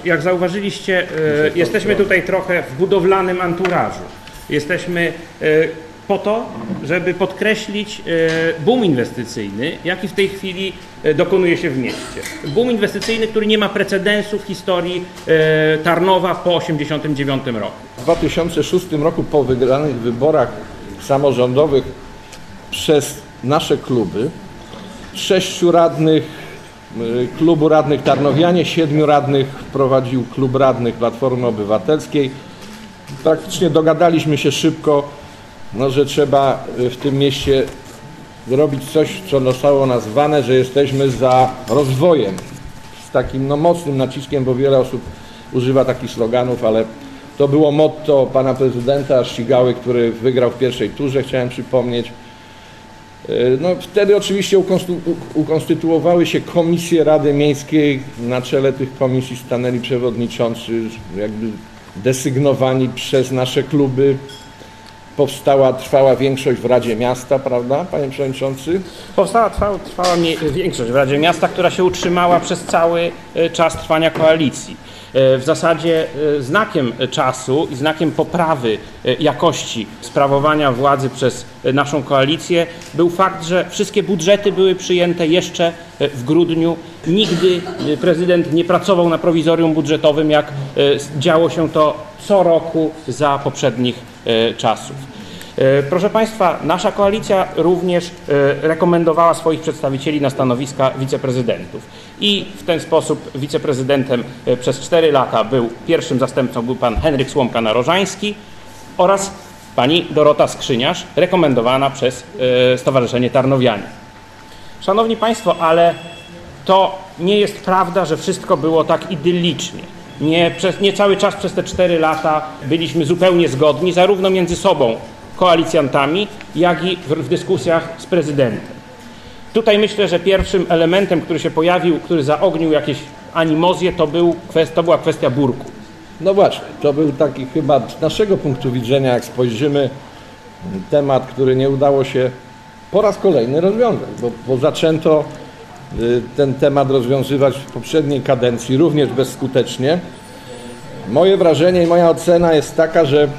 jak zauważyliście, jesteśmy tutaj trochę w budowlanym anturażu. Jesteśmy po to, żeby podkreślić boom inwestycyjny, jaki w tej chwili dokonuje się w mieście. Boom inwestycyjny, który nie ma precedensu w historii Tarnowa po 1989 roku. W 2006 roku po wygranych wyborach samorządowych przez nasze kluby 6 radnych klubu radnych Tarnowianie, 7 radnych wprowadził klub radnych Platformy Obywatelskiej. Praktycznie dogadaliśmy się szybko, że trzeba w tym mieście robić coś, co zostało nazwane, że jesteśmy za rozwojem. Z takim mocnym naciskiem, bo wiele osób używa takich sloganów, ale to było motto pana prezydenta Ścigały, który wygrał w pierwszej turze, chciałem przypomnieć. Wtedy oczywiście ukonstytuowały się komisje Rady Miejskiej. Na czele tych komisji stanęli przewodniczący, jakby desygnowani przez nasze kluby. Trwała większość w Radzie Miasta, prawda, panie przewodniczący? Trwała większość w Radzie Miasta, która się utrzymała przez cały czas trwania koalicji. W zasadzie znakiem czasu i znakiem poprawy jakości sprawowania władzy przez naszą koalicję był fakt, że wszystkie budżety były przyjęte jeszcze w grudniu. Nigdy prezydent nie pracował na prowizorium budżetowym, jak działo się to co roku za poprzednich czasów. Proszę Państwa, nasza koalicja również rekomendowała swoich przedstawicieli na stanowiska wiceprezydentów. I w ten sposób wiceprezydentem przez 4 lata był, pierwszym zastępcą był pan Henryk Słomka-Narożański oraz pani Dorota Skrzyniarz, rekomendowana przez Stowarzyszenie Tarnowianie. Szanowni Państwo, ale to nie jest prawda, że wszystko było tak idyllicznie. Nie cały czas przez te 4 lata byliśmy zupełnie zgodni, zarówno między sobą, koalicjantami, jak i w dyskusjach z prezydentem. Tutaj myślę, że pierwszym elementem, który się pojawił, który zaognił jakieś animozje, to była kwestia burku. No właśnie, to był taki chyba z naszego punktu widzenia, jak spojrzymy, temat, który nie udało się po raz kolejny rozwiązać, bo zaczęto ten temat rozwiązywać w poprzedniej kadencji, również bezskutecznie. Moje wrażenie i moja ocena jest taka, że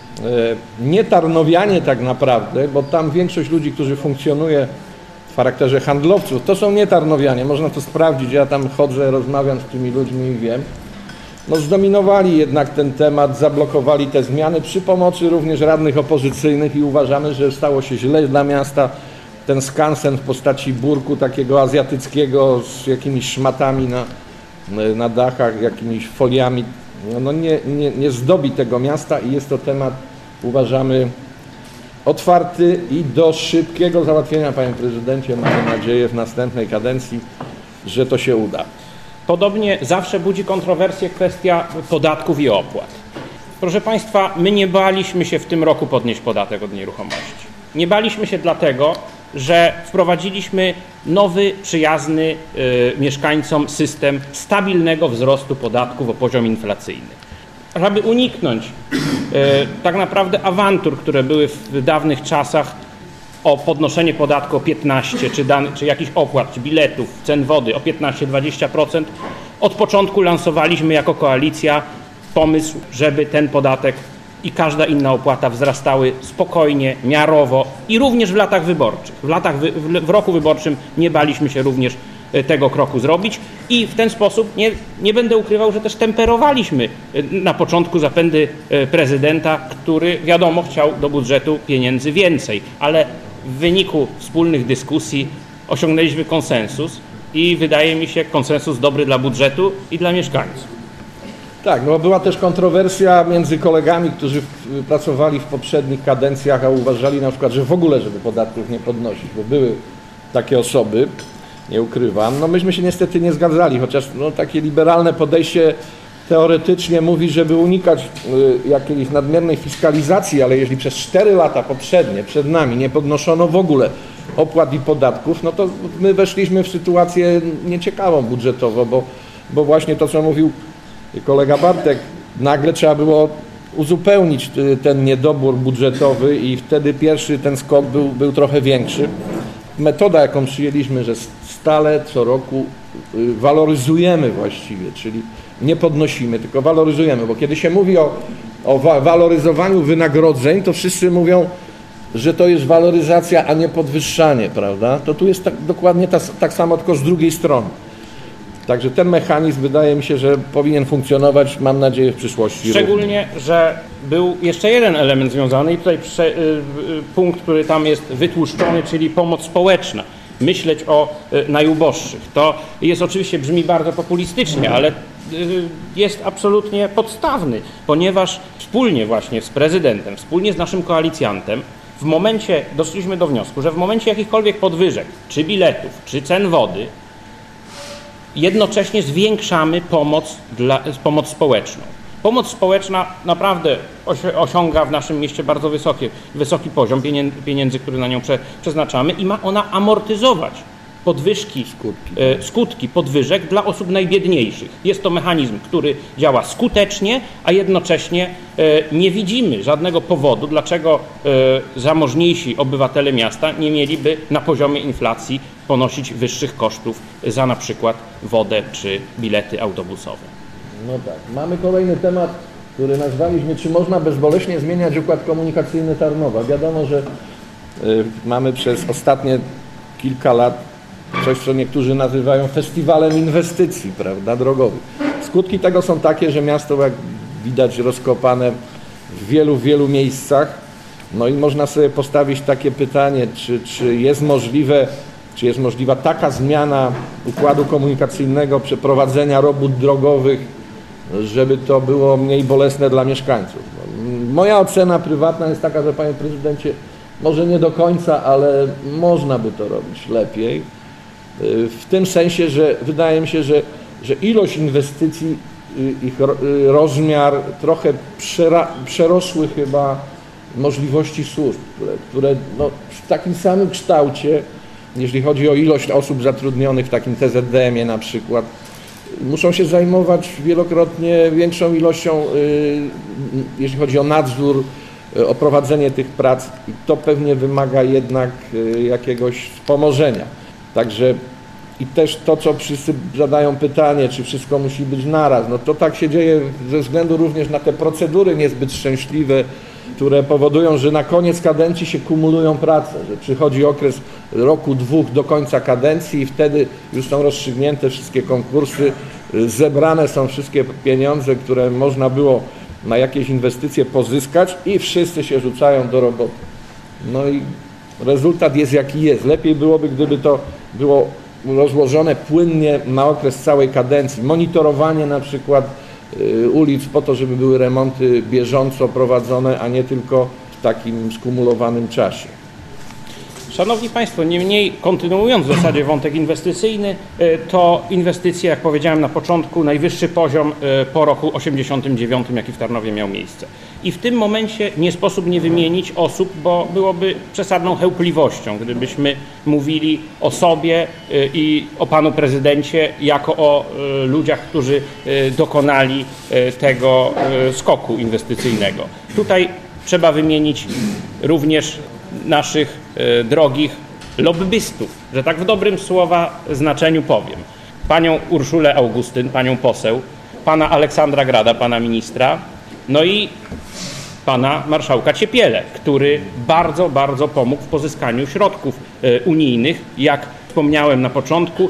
nie Tarnowianie tak naprawdę, bo tam większość ludzi, którzy funkcjonuje w charakterze handlowców, to są nie Tarnowianie, można to sprawdzić, ja tam chodzę, rozmawiam z tymi ludźmi i wiem. Zdominowali jednak ten temat, zablokowali te zmiany przy pomocy również radnych opozycyjnych i uważamy, że stało się źle dla miasta. Ten skansen w postaci burku takiego azjatyckiego z jakimiś szmatami na dachach, jakimiś foliami, nie zdobi tego miasta i jest to temat, uważamy, otwarty i do szybkiego załatwienia, panie prezydencie. Mam nadzieję w następnej kadencji, że to się uda. Podobnie zawsze budzi kontrowersję kwestia podatków i opłat. Proszę Państwa, my nie baliśmy się w tym roku podnieść podatek od nieruchomości. Nie baliśmy się dlatego, że wprowadziliśmy nowy, przyjazny mieszkańcom system stabilnego wzrostu podatków o poziom inflacyjny. Żeby uniknąć tak naprawdę awantur, które były w dawnych czasach o podnoszenie podatku o 15, czy jakichś opłat, czy biletów, cen wody o 15-20%, od początku lansowaliśmy jako koalicja pomysł, żeby ten podatek i każda inna opłata wzrastały spokojnie, miarowo i również w latach wyborczych. W roku wyborczym nie baliśmy się również tego kroku zrobić i w ten sposób nie będę ukrywał, że też temperowaliśmy na początku zapędy prezydenta, który wiadomo chciał do budżetu pieniędzy więcej, ale w wyniku wspólnych dyskusji osiągnęliśmy konsensus i wydaje mi się konsensus dobry dla budżetu i dla mieszkańców. Tak, była też kontrowersja między kolegami, którzy pracowali w poprzednich kadencjach, a uważali na przykład, że w ogóle żeby podatków nie podnosić, bo były takie osoby, nie ukrywam. Myśmy się niestety nie zgadzali, chociaż takie liberalne podejście teoretycznie mówi, żeby unikać jakiejś nadmiernej fiskalizacji, ale jeśli przez 4 lata poprzednie, przed nami nie podnoszono w ogóle opłat i podatków, to my weszliśmy w sytuację nieciekawą budżetowo, bo właśnie to, co mówił kolega Bartek, nagle trzeba było uzupełnić ten niedobór budżetowy i wtedy pierwszy ten skok był trochę większy. Metoda, jaką przyjęliśmy, że stale co roku waloryzujemy właściwie, czyli nie podnosimy, tylko waloryzujemy, bo kiedy się mówi o waloryzowaniu wynagrodzeń, to wszyscy mówią, że to jest waloryzacja, a nie podwyższanie, prawda? To tu jest dokładnie tak samo, tylko z drugiej strony. Także ten mechanizm wydaje mi się, że powinien funkcjonować, mam nadzieję, w przyszłości. Szczególnie, że był jeszcze jeden element związany i tutaj punkt, który tam jest wytłuszczony, czyli pomoc społeczna. Myśleć o najuboższych. To jest oczywiście, brzmi bardzo populistycznie, ale jest absolutnie podstawny, ponieważ wspólnie właśnie z prezydentem, wspólnie z naszym koalicjantem doszliśmy do wniosku, że w momencie jakichkolwiek podwyżek, czy biletów, czy cen wody, jednocześnie zwiększamy pomoc społeczną. Pomoc społeczna naprawdę osiąga w naszym mieście bardzo wysoki poziom pieniędzy, które na nią przeznaczamy i ma ona amortyzować skutki podwyżek dla osób najbiedniejszych. Jest to mechanizm, który działa skutecznie, a jednocześnie nie widzimy żadnego powodu, dlaczego zamożniejsi obywatele miasta nie mieliby na poziomie inflacji ponosić wyższych kosztów za na przykład wodę czy bilety autobusowe. No tak. Mamy kolejny temat, który nazwaliśmy, czy można bezboleśnie zmieniać układ komunikacyjny Tarnowa. Wiadomo, że mamy przez ostatnie kilka lat coś, co niektórzy nazywają festiwalem inwestycji, prawda, drogowych. Skutki tego są takie, że miasto, jak widać, rozkopane w wielu miejscach. No i można sobie postawić takie pytanie, czy jest możliwa taka zmiana układu komunikacyjnego, przeprowadzenia robót drogowych, żeby to było mniej bolesne dla mieszkańców. Moja ocena prywatna jest taka, że, panie prezydencie, może nie do końca, ale można by to robić lepiej. W tym sensie, że wydaje mi się, że ilość inwestycji, ich rozmiar trochę przerosły chyba możliwości służb, które no, w takim samym kształcie, jeśli chodzi o ilość osób zatrudnionych w takim TZDM-ie na przykład, muszą się zajmować wielokrotnie większą ilością, jeśli chodzi o nadzór, o prowadzenie tych prac i to pewnie wymaga jednak jakiegoś wspomożenia. Także i też to, co wszyscy zadają pytanie, czy wszystko musi być naraz, no to tak się dzieje ze względu również na te procedury niezbyt szczęśliwe, które powodują, że na koniec kadencji się kumulują prace, że przychodzi okres roku, dwóch do końca kadencji i wtedy już są rozstrzygnięte wszystkie konkursy, zebrane są wszystkie pieniądze, które można było na jakieś inwestycje pozyskać i wszyscy się rzucają do roboty. No i rezultat jest jaki jest. Lepiej byłoby, gdyby to było rozłożone płynnie na okres całej kadencji. Monitorowanie na przykład ulic po to, żeby były remonty bieżąco prowadzone, a nie tylko w takim skumulowanym czasie. Szanowni Państwo, niemniej kontynuując w zasadzie wątek inwestycyjny, to inwestycje, jak powiedziałem na początku, najwyższy poziom po roku 89, jaki w Tarnowie miał miejsce. I w tym momencie nie sposób nie wymienić osób, bo byłoby przesadną chełpliwością, gdybyśmy mówili o sobie i o panu prezydencie jako o ludziach, którzy dokonali tego skoku inwestycyjnego. Tutaj trzeba wymienić również naszych drogich lobbystów, że tak w dobrym słowa znaczeniu powiem. Panią Urszulę Augustyn, panią poseł, pana Aleksandra Grada, pana ministra, no i pana marszałka Ciepielę, który bardzo pomógł w pozyskaniu środków unijnych. Jak wspomniałem na początku,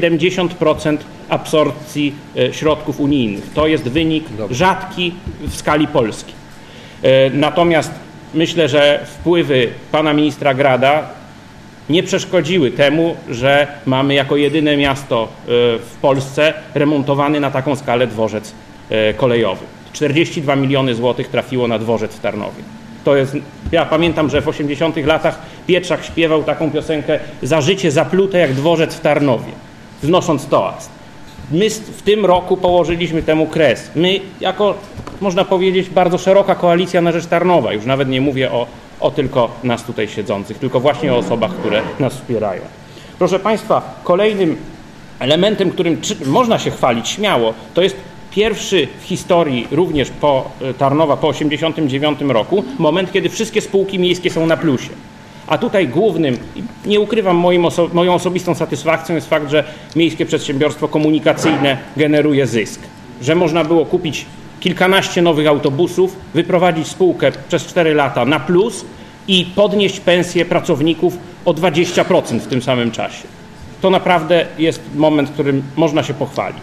70% absorpcji środków unijnych. To jest wynik rzadki w skali Polski. Natomiast myślę, że wpływy pana ministra Grada nie przeszkodziły temu, że mamy jako jedyne miasto w Polsce remontowany na taką skalę dworzec kolejowy. 42 miliony złotych trafiło na dworzec w Tarnowie. To jest, ja pamiętam, że w 80 latach Pietrzak śpiewał taką piosenkę: za życie zaplute jak dworzec w Tarnowie, wznosząc toast. My w tym roku położyliśmy temu kres. My jako, można powiedzieć, bardzo szeroka koalicja na rzecz Tarnowa. Już nawet nie mówię o tylko nas tutaj siedzących, tylko właśnie o osobach, które nas wspierają. Proszę Państwa, kolejnym elementem, którym można się chwalić śmiało, to jest pierwszy w historii, również po Tarnowa, po 1989 roku, moment, kiedy wszystkie spółki miejskie są na plusie. A tutaj głównym, nie ukrywam, moją osobistą satysfakcją jest fakt, że Miejskie Przedsiębiorstwo Komunikacyjne generuje zysk. że można było kupić kilkanaście nowych autobusów, wyprowadzić spółkę przez 4 lata na plus i podnieść pensje pracowników o 20% w tym samym czasie. To naprawdę jest moment, którym można się pochwalić.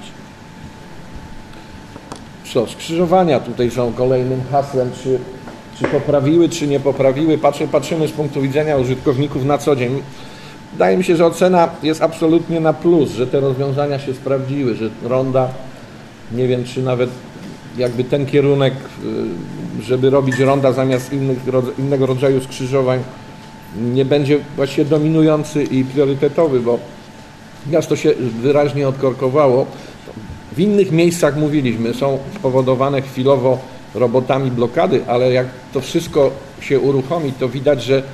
Co, skrzyżowania tutaj są kolejnym hasłem, czy poprawiły, czy nie poprawiły. Patrzymy z punktu widzenia użytkowników na co dzień. Wydaje mi się, że ocena jest absolutnie na plus, że te rozwiązania się sprawdziły, że ronda, nie wiem, czy nawet jakby ten kierunek, żeby robić ronda zamiast innego rodzaju skrzyżowań, nie będzie właściwie dominujący i priorytetowy, bo miasto się wyraźnie odkorkowało. W innych miejscach mówiliśmy, są spowodowane chwilowo robotami blokady, ale jak to wszystko się uruchomi, to widać, że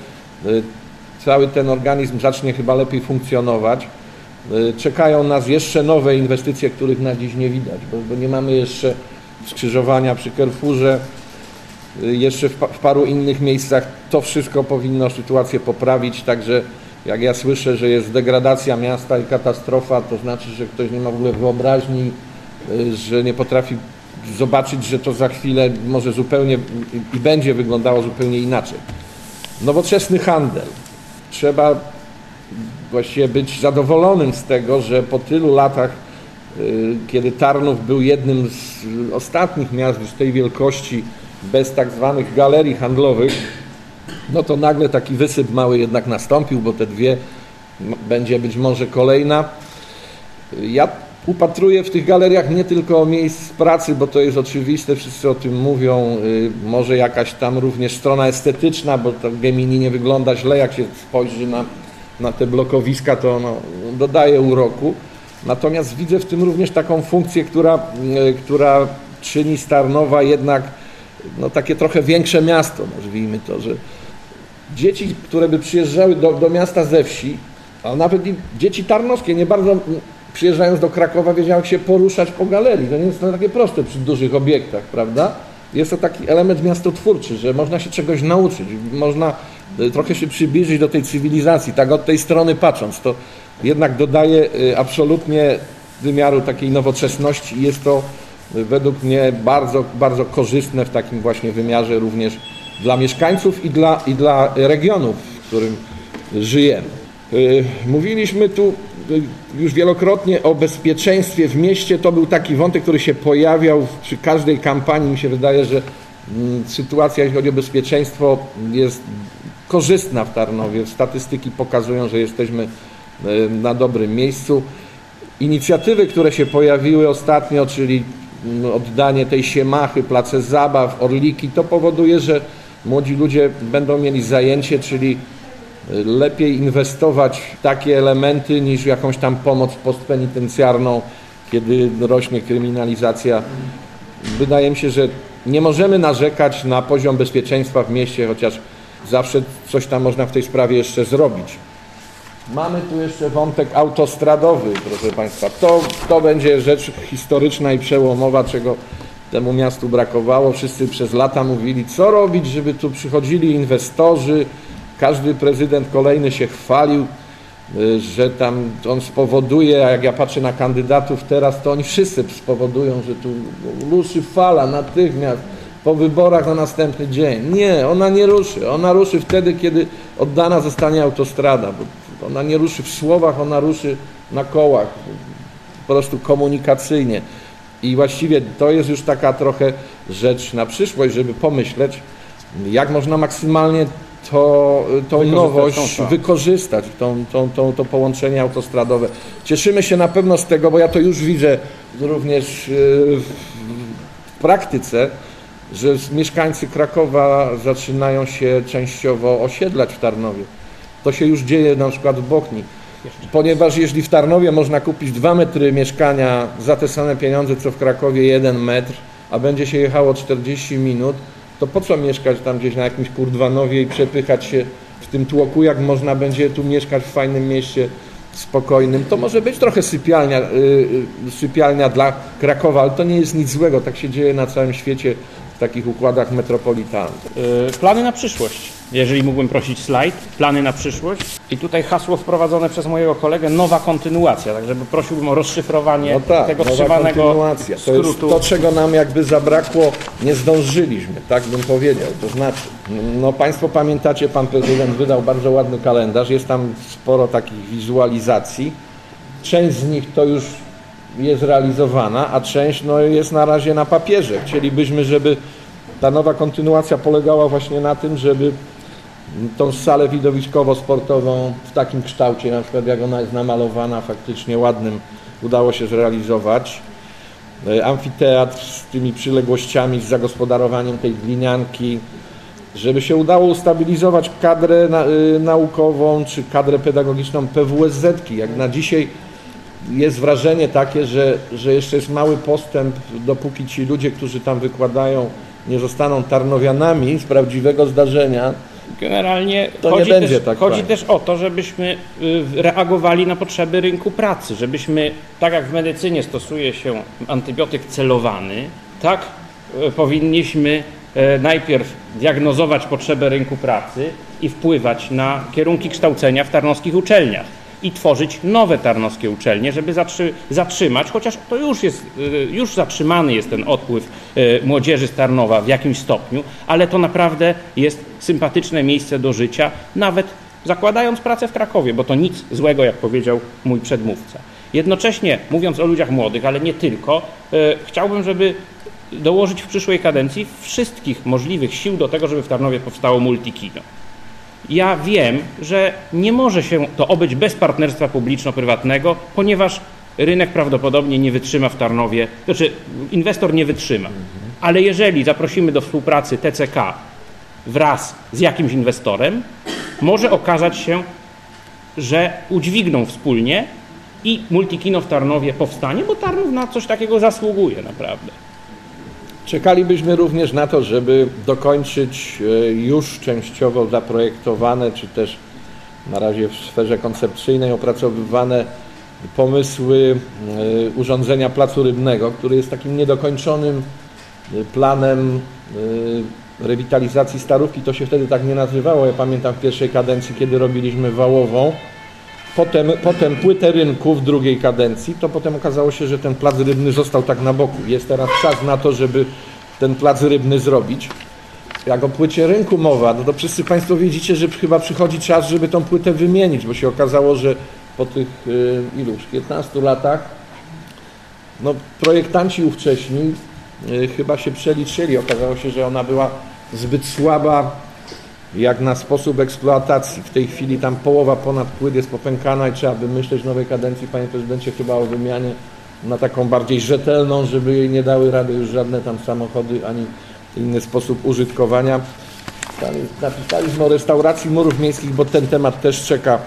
cały ten organizm zacznie chyba lepiej funkcjonować. Czekają nas jeszcze nowe inwestycje, których na dziś nie widać, bo nie mamy jeszcze skrzyżowania przy Carrefourze, jeszcze w paru innych miejscach. To wszystko powinno sytuację poprawić, także jak ja słyszę, że jest degradacja miasta i katastrofa, to znaczy, że ktoś nie ma w ogóle wyobraźni, że nie potrafi zobaczyć, że to za chwilę może zupełnie i będzie wyglądało zupełnie inaczej. Nowoczesny handel. Trzeba właściwie być zadowolonym z tego, że po tylu latach, kiedy Tarnów był jednym z ostatnich miast z tej wielkości bez tak zwanych galerii handlowych, no to nagle taki wysyp mały jednak nastąpił, bo te dwie będzie być może kolejna. Ja upatruję w tych galeriach nie tylko miejsc pracy, bo to jest oczywiste, wszyscy o tym mówią, może jakaś tam również strona estetyczna, bo to w Gemini nie wygląda źle, jak się spojrzy na te blokowiska, to ono dodaje uroku. Natomiast widzę w tym również taką funkcję, która czyni z Tarnowa jednak no, takie trochę większe miasto, nazwijmy to, że dzieci, które by przyjeżdżały do miasta ze wsi, a nawet i dzieci tarnowskie nie bardzo przyjeżdżając do Krakowa wiedziały, jak się poruszać po galerii. To nie jest to takie proste przy dużych obiektach, prawda? Jest to taki element miastotwórczy, że można się czegoś nauczyć, można trochę się przybliżyć do tej cywilizacji, tak od tej strony patrząc. To jednak dodaje absolutnie wymiaru takiej nowoczesności i jest to według mnie bardzo, bardzo korzystne w takim właśnie wymiarze również dla mieszkańców i dla regionu, w którym żyjemy. Mówiliśmy tu już wielokrotnie o bezpieczeństwie w mieście. To był taki wątek, który się pojawiał przy każdej kampanii. Mi się wydaje, że sytuacja, jeśli chodzi o bezpieczeństwo, jest korzystna w Tarnowie. Statystyki pokazują, że jesteśmy na dobrym miejscu. Inicjatywy, które się pojawiły ostatnio, czyli oddanie tej siemachy, place zabaw, orliki, to powoduje, że młodzi ludzie będą mieli zajęcie, czyli lepiej inwestować w takie elementy niż w jakąś tam pomoc postpenitencjarną, kiedy rośnie kryminalizacja. Wydaje mi się, że nie możemy narzekać na poziom bezpieczeństwa w mieście, chociaż zawsze coś tam można w tej sprawie jeszcze zrobić. Mamy tu jeszcze wątek autostradowy, proszę Państwa. To będzie rzecz historyczna i przełomowa, czego temu miastu brakowało. Wszyscy przez lata mówili, co robić, żeby tu przychodzili inwestorzy. Każdy prezydent kolejny się chwalił, że tam on spowoduje, a jak ja patrzę na kandydatów teraz, to oni wszyscy spowodują, że tu ruszy fala natychmiast po wyborach na następny dzień. Nie, ona nie ruszy. Ona ruszy wtedy, kiedy oddana zostanie autostrada. Bo ona nie ruszy w słowach, ona ruszy na kołach, po prostu komunikacyjnie. I właściwie to jest już taka trochę rzecz na przyszłość, żeby pomyśleć, jak można maksymalnie tą nowość wykorzystać, to połączenie autostradowe. Cieszymy się na pewno z tego, bo ja to już widzę również w praktyce, że mieszkańcy Krakowa zaczynają się częściowo osiedlać w Tarnowie. To się już dzieje na przykład w Bochni. Ponieważ jeśli w Tarnowie można kupić 2 metry mieszkania za te same pieniądze, co w Krakowie 1 metr, a będzie się jechało 40 minut, to po co mieszkać tam gdzieś na jakimś Kurdwanowie i przepychać się w tym tłoku, jak można będzie tu mieszkać w fajnym mieście spokojnym. To może być trochę sypialnia dla Krakowa, ale to nie jest nic złego. Tak się dzieje na całym świecie w takich układach metropolitalnych. Plany na przyszłość. Jeżeli mógłbym prosić slajd, plany na przyszłość. I tutaj hasło wprowadzone przez mojego kolegę, nowa kontynuacja. Tak, żeby prosiłbym o rozszyfrowanie tego nowa wstrzymanego kontynuacja. To jest skrótu. to, czego nam jakby zabrakło, nie zdążyliśmy, tak bym powiedział. To znaczy, no Państwo pamiętacie, Pan Prezydent wydał bardzo ładny kalendarz, jest tam sporo takich wizualizacji. Część z nich to już jest realizowana, a część no, jest na razie na papierze. Chcielibyśmy, żeby ta nowa kontynuacja polegała właśnie na tym, żeby tą salę widowiskowo-sportową w takim kształcie, na przykład jak ona jest namalowana, faktycznie ładnym, udało się zrealizować. Amfiteatr z tymi przyległościami, z zagospodarowaniem tej glinianki, żeby się udało ustabilizować kadrę naukową czy kadrę pedagogiczną PWSZ-ki. Jak na dzisiaj jest wrażenie takie, że jeszcze jest mały postęp, dopóki ci ludzie, którzy tam wykładają, nie zostaną Tarnowianami z prawdziwego zdarzenia. Generalnie to chodzi też o to, żebyśmy reagowali na potrzeby rynku pracy, żebyśmy, tak jak w medycynie stosuje się antybiotyk celowany, tak powinniśmy najpierw diagnozować potrzebę rynku pracy i wpływać na kierunki kształcenia w tarnowskich uczelniach i tworzyć nowe tarnowskie uczelnie, żeby zatrzymać, chociaż to już zatrzymany jest ten odpływ młodzieży z Tarnowa w jakimś stopniu, ale to naprawdę jest sympatyczne miejsce do życia, nawet zakładając pracę w Krakowie, bo to nic złego, jak powiedział mój przedmówca. Jednocześnie, mówiąc o ludziach młodych, ale nie tylko, chciałbym, żeby dołożyć w przyszłej kadencji wszystkich możliwych sił do tego, żeby w Tarnowie powstało multikino. Ja wiem, że nie może się to obyć bez partnerstwa publiczno-prywatnego, ponieważ rynek prawdopodobnie nie wytrzyma w Tarnowie, znaczy inwestor nie wytrzyma. Ale jeżeli zaprosimy do współpracy TCK wraz z jakimś inwestorem, może okazać się, że udźwigną wspólnie i multikino w Tarnowie powstanie, bo Tarnów na coś takiego zasługuje naprawdę. Czekalibyśmy również na to, żeby dokończyć już częściowo zaprojektowane, czy też na razie w sferze koncepcyjnej opracowywane pomysły urządzenia placu rybnego, który jest takim niedokończonym planem rewitalizacji Starówki. To się wtedy tak nie nazywało. Ja pamiętam w pierwszej kadencji, kiedy robiliśmy Wałową. Potem płytę rynku w drugiej kadencji, to potem okazało się, że ten plac rybny został tak na boku. Jest teraz czas na to, żeby ten plac rybny zrobić. Jak o płycie rynku mowa, no to wszyscy Państwo widzicie, że chyba przychodzi czas, żeby tą płytę wymienić, bo się okazało, że po tych 15 latach no, projektanci ówcześni chyba się przeliczyli. Okazało się, że ona była zbyt słaba jak na sposób eksploatacji. W tej chwili tam połowa ponad płyt jest popękana i trzeba by myśleć w nowej kadencji, Panie Prezydencie, chyba o wymianie na taką bardziej rzetelną, żeby jej nie dały rady już żadne tam samochody, ani inny sposób użytkowania. Napisaliśmy o restauracji murów miejskich, bo ten temat też czeka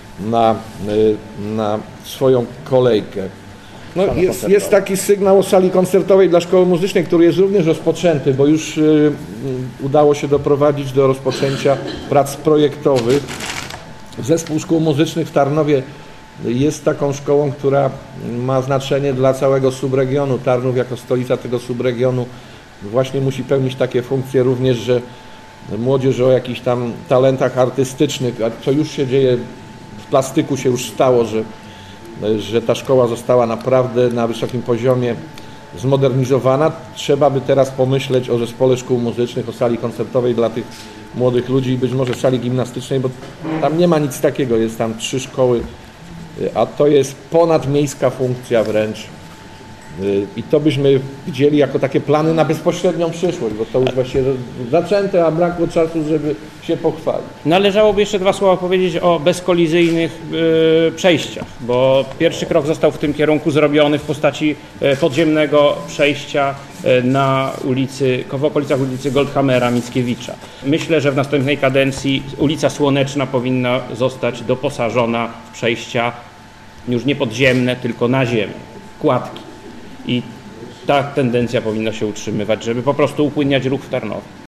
na swoją kolejkę. No, jest taki sygnał o sali koncertowej dla szkoły muzycznej, który jest również rozpoczęty, bo już udało się doprowadzić do rozpoczęcia prac projektowych. Zespół szkół muzycznych w Tarnowie jest taką szkołą, która ma znaczenie dla całego subregionu. Tarnów jako stolica tego subregionu właśnie musi pełnić takie funkcje również, że młodzież o jakichś tam talentach artystycznych, a co już się dzieje, w plastyku się już stało, że ta szkoła została naprawdę na wysokim poziomie zmodernizowana. Trzeba by teraz pomyśleć o zespole szkół muzycznych, o sali koncertowej dla tych młodych ludzi i być może sali gimnastycznej, bo tam nie ma nic takiego, jest tam 3 szkoły, a to jest ponadmiejska funkcja wręcz. I to byśmy widzieli jako takie plany na bezpośrednią przyszłość, bo to już właśnie zaczęte, a brakło czasu, żeby się pochwalić. Należałoby jeszcze 2 słowa powiedzieć o bezkolizyjnych przejściach, bo pierwszy krok został w tym kierunku zrobiony w postaci podziemnego przejścia w okolicach ulicy Goldhammera Mickiewicza. Myślę, że w następnej kadencji ulica Słoneczna powinna zostać doposażona w przejścia już nie podziemne, tylko naziemne, kładki. I ta tendencja powinna się utrzymywać, żeby po prostu upłynniać ruch w Tarnowie.